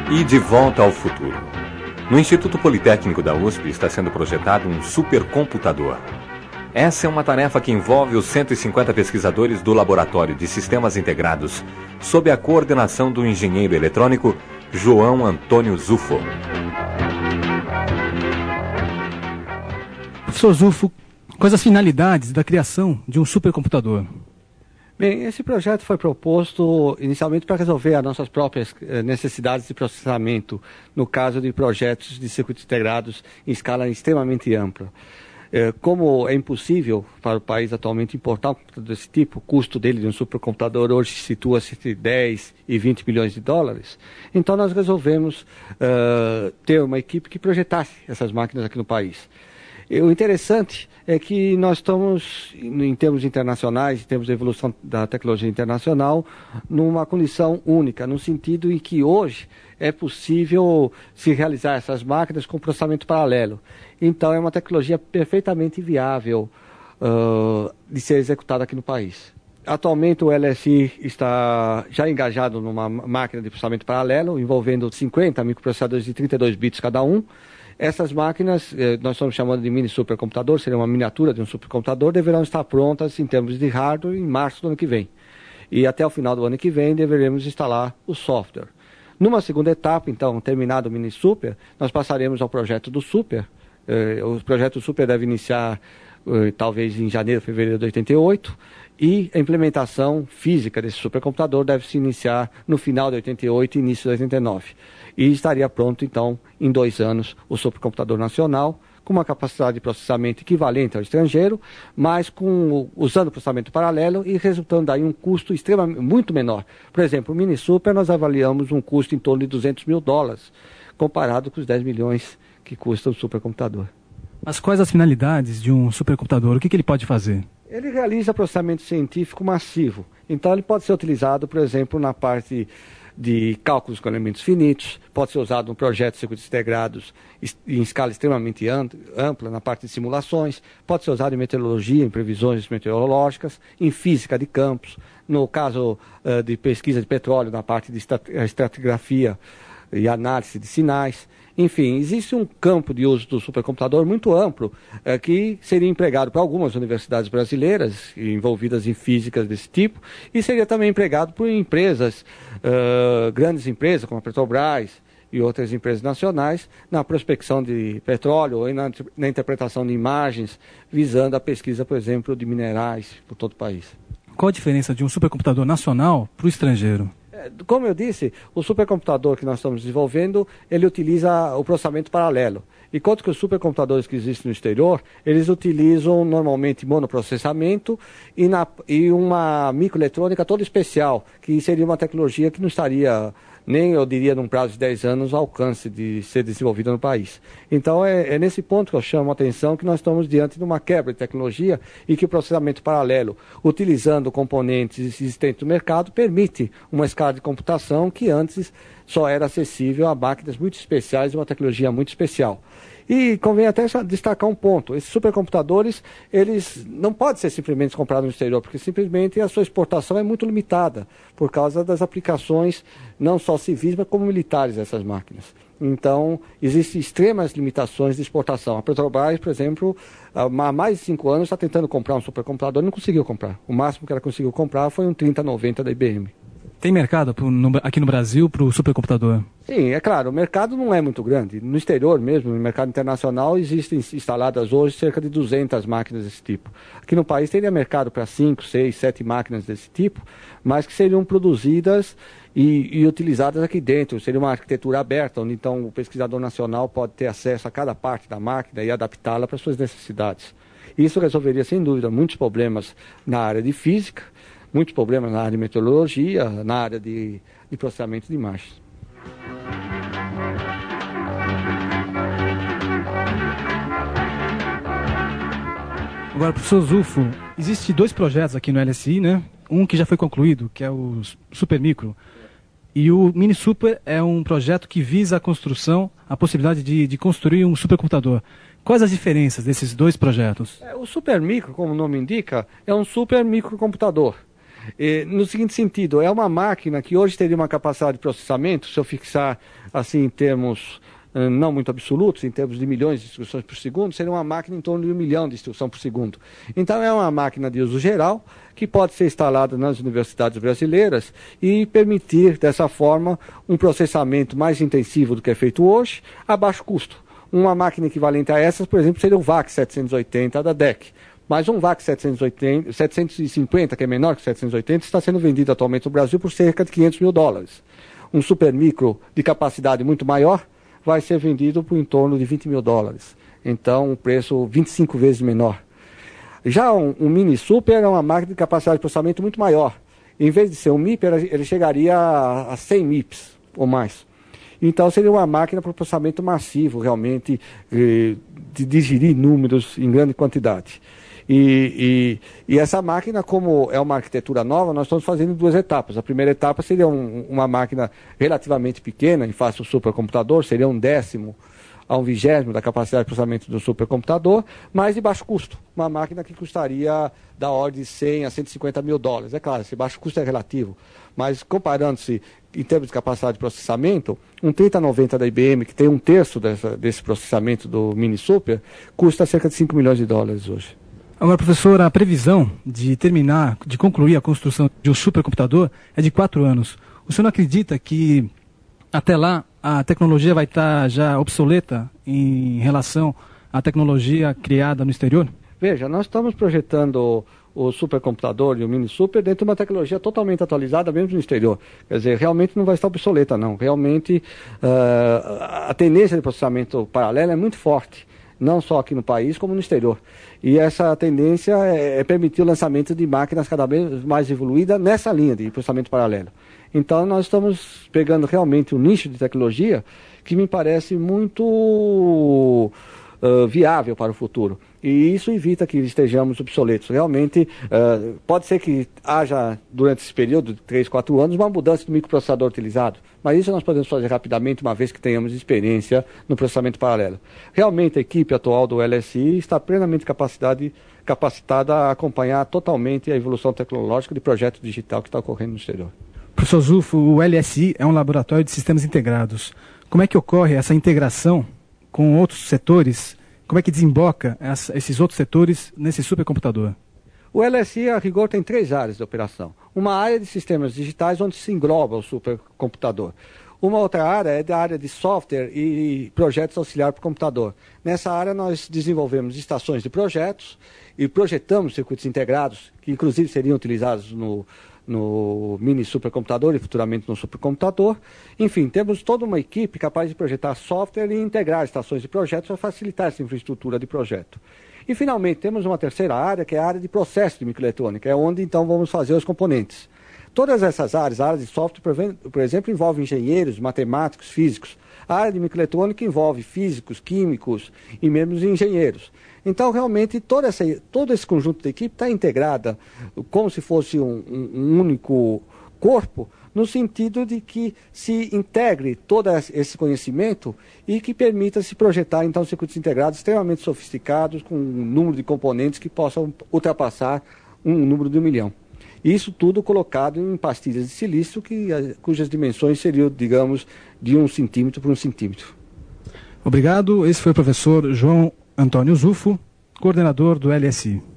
E de volta ao futuro. No Instituto Politécnico da USP está sendo projetado um supercomputador. Essa é uma tarefa que envolve os 150 pesquisadores do Laboratório de Sistemas Integrados, sob a coordenação do engenheiro eletrônico João Antônio Zufo. Professor Zufo, quais as finalidades da criação de um supercomputador? Bem, esse projeto foi proposto inicialmente para resolver as nossas próprias necessidades de processamento, no caso de projetos de circuitos integrados em escala extremamente ampla. Como é impossível para o país atualmente importar um computador desse tipo, o custo dele de um supercomputador hoje situa-se entre 10 e 20 bilhões de dólares, então nós resolvemos ter uma equipe que projetasse essas máquinas aqui no país. O interessante é que nós estamos, em termos internacionais, em termos de evolução da tecnologia internacional, numa condição única, no sentido em que hoje é possível se realizar essas máquinas com processamento paralelo. Então é uma tecnologia perfeitamente viável de ser executada aqui no país. Atualmente o LSI está já engajado numa máquina de processamento paralelo, envolvendo 50 microprocessadores de 32 bits cada um. Essas máquinas, nós estamos chamando de mini supercomputador, seria uma miniatura de um supercomputador, deverão estar prontas em termos de hardware em março do ano que vem. E até o final do ano que vem deveremos instalar o software. Numa segunda etapa, então, terminado o mini super, nós passaremos ao projeto do super. O projeto do super deve iniciar talvez em janeiro, fevereiro de 88, e a implementação física desse supercomputador deve se iniciar no final de 88 e início de 89. E estaria pronto, então, em 2 anos, o supercomputador nacional, com uma capacidade de processamento equivalente ao estrangeiro, mas usando processamento paralelo e resultando daí um custo muito menor. Por exemplo, o mini super nós avaliamos um custo em torno de 200 mil dólares, comparado com os 10 milhões que custa o supercomputador. Mas quais as finalidades de um supercomputador? O que ele pode fazer? Ele realiza processamento científico massivo. Então ele pode ser utilizado, por exemplo, na parte de cálculos com elementos finitos, pode ser usado no projeto de circuitos integrados em escala extremamente ampla, na parte de simulações, pode ser usado em meteorologia, em previsões meteorológicas, em física de campos, no caso de pesquisa de petróleo, na parte de estratigrafia e análise de sinais. Enfim, existe um campo de uso do supercomputador muito amplo que seria empregado para algumas universidades brasileiras envolvidas em físicas desse tipo e seria também empregado por empresas, grandes empresas como a Petrobras e outras empresas nacionais na prospecção de petróleo ou na interpretação de imagens visando a pesquisa, por exemplo, de minerais por todo o país. Qual a diferença de um supercomputador nacional para o estrangeiro? Como eu disse, o supercomputador que nós estamos desenvolvendo, ele utiliza o processamento paralelo. Enquanto que os supercomputadores que existem no exterior, eles utilizam normalmente monoprocessamento e uma microeletrônica toda especial, que seria uma tecnologia que não estaria, nem eu diria num prazo de 10 anos, ao alcance de ser desenvolvida no país. Então é nesse ponto que eu chamo a atenção que nós estamos diante de uma quebra de tecnologia e que o processamento paralelo, utilizando componentes existentes no mercado, permite uma escala de computação que antes só era acessível a máquinas muito especiais e uma tecnologia muito especial. E convém até destacar um ponto, esses supercomputadores, eles não podem ser simplesmente comprados no exterior, porque simplesmente a sua exportação é muito limitada, por causa das aplicações não só civis, mas como militares dessas máquinas. Então, existem extremas limitações de exportação. A Petrobras, por exemplo, há mais de 5 anos está tentando comprar um supercomputador e não conseguiu comprar. O máximo que ela conseguiu comprar foi um 3090 da IBM. Tem mercado aqui no Brasil para o supercomputador? Sim, é claro, o mercado não é muito grande. No exterior mesmo, no mercado internacional, existem instaladas hoje cerca de 200 máquinas desse tipo. Aqui no país teria mercado para 5, 6, 7 máquinas desse tipo, mas que seriam produzidas e utilizadas aqui dentro. Seria uma arquitetura aberta, onde então o pesquisador nacional pode ter acesso a cada parte da máquina e adaptá-la para suas necessidades. Isso resolveria, sem dúvida, muitos problemas na área de física, muitos problemas na área de meteorologia, na área de processamento de imagens. Agora, professor Zufo, existem 2 projetos aqui no LSI, né? Um que já foi concluído, que é o Supermicro, e o Mini Super é um projeto que visa a construção, a possibilidade de construir um supercomputador. Quais as diferenças desses 2 projetos? O Supermicro, como o nome indica, é um super microcomputador. No seguinte sentido, é uma máquina que hoje teria uma capacidade de processamento, se eu fixar assim em termos não muito absolutos, em termos de milhões de instruções por segundo, seria uma máquina em torno de 1 milhão de instruções por segundo. Então é uma máquina de uso geral que pode ser instalada nas universidades brasileiras e permitir, dessa forma, um processamento mais intensivo do que é feito hoje, a baixo custo. Uma máquina equivalente a essas, por exemplo, seria o VAC 780 da DEC. Mas um VAC 750, que é menor que o 780, está sendo vendido atualmente no Brasil por cerca de $500 mil. Um supermicro de capacidade muito maior vai ser vendido por em torno de $20 mil. Então, um preço 25 vezes menor. Já um mini super é uma máquina de capacidade de processamento muito maior. Em vez de ser um MIP, ele chegaria a 100 MIPs ou mais. Então, seria uma máquina para processamento massivo, realmente, de digerir números em grande quantidade. E essa máquina, como é uma arquitetura nova, nós estamos fazendo em 2 etapas. A primeira etapa seria uma máquina relativamente pequena, em face do supercomputador, seria 1/10 a 1/20 da capacidade de processamento do supercomputador, mas de baixo custo. Uma máquina que custaria da ordem de 100 a 150 mil dólares. É claro, esse baixo custo é relativo, mas comparando-se em termos de capacidade de processamento, um 3090 da IBM, que tem 1/3 desse processamento do mini super, custa cerca de $5 milhões hoje. Agora, professor, a previsão de concluir a construção de um supercomputador é de 4 anos. O senhor não acredita que até lá a tecnologia vai estar já obsoleta em relação à tecnologia criada no exterior? Veja, nós estamos projetando o supercomputador e o mini super dentro de uma tecnologia totalmente atualizada, mesmo no exterior. Quer dizer, realmente não vai estar obsoleta, não. Realmente, a tendência de processamento paralelo é muito forte, não só aqui no país, como no exterior. E essa tendência é permitir o lançamento de máquinas cada vez mais evoluídas nessa linha de processamento paralelo. Então, nós estamos pegando realmente um nicho de tecnologia que me parece muito viável para o futuro. E isso evita que estejamos obsoletos. Realmente, pode ser que haja, durante esse período de 3, 4 anos, uma mudança do microprocessador utilizado. Mas isso nós podemos fazer rapidamente, uma vez que tenhamos experiência no processamento paralelo. Realmente, a equipe atual do LSI está plenamente capacitada a acompanhar totalmente a evolução tecnológica de projeto digital que está ocorrendo no exterior. Professor Zufo, o LSI é um laboratório de sistemas integrados. Como é que ocorre essa integração com outros setores? Como é que desemboca esses outros setores nesse supercomputador? O LSI, a rigor, tem 3 áreas de operação. Uma área de sistemas digitais, onde se engloba o supercomputador. Uma outra área é da área de software e projetos auxiliares para o computador. Nessa área, nós desenvolvemos estações de projetos e projetamos circuitos integrados, que inclusive seriam utilizados no mini supercomputador e futuramente no supercomputador. Enfim, temos toda uma equipe capaz de projetar software e integrar estações de projetos para facilitar essa infraestrutura de projeto. E finalmente temos uma terceira área, que é a área de processo de microeletrônica, é onde então vamos fazer os componentes. Todas essas áreas, a área de software, por exemplo, envolve engenheiros, matemáticos, físicos. A área de microeletrônica envolve físicos, químicos e mesmo engenheiros. Então, realmente, todo esse conjunto de equipe está integrada como se fosse um único corpo, no sentido de que se integre todo esse conhecimento e que permita se projetar, então, circuitos integrados extremamente sofisticados, com um número de componentes que possam ultrapassar um número de 1 milhão. Isso tudo colocado em pastilhas de silício, cujas dimensões seriam, digamos, de 1 centímetro por 1 centímetro. Obrigado. Esse foi o professor João Antônio Zufo, coordenador do LSI.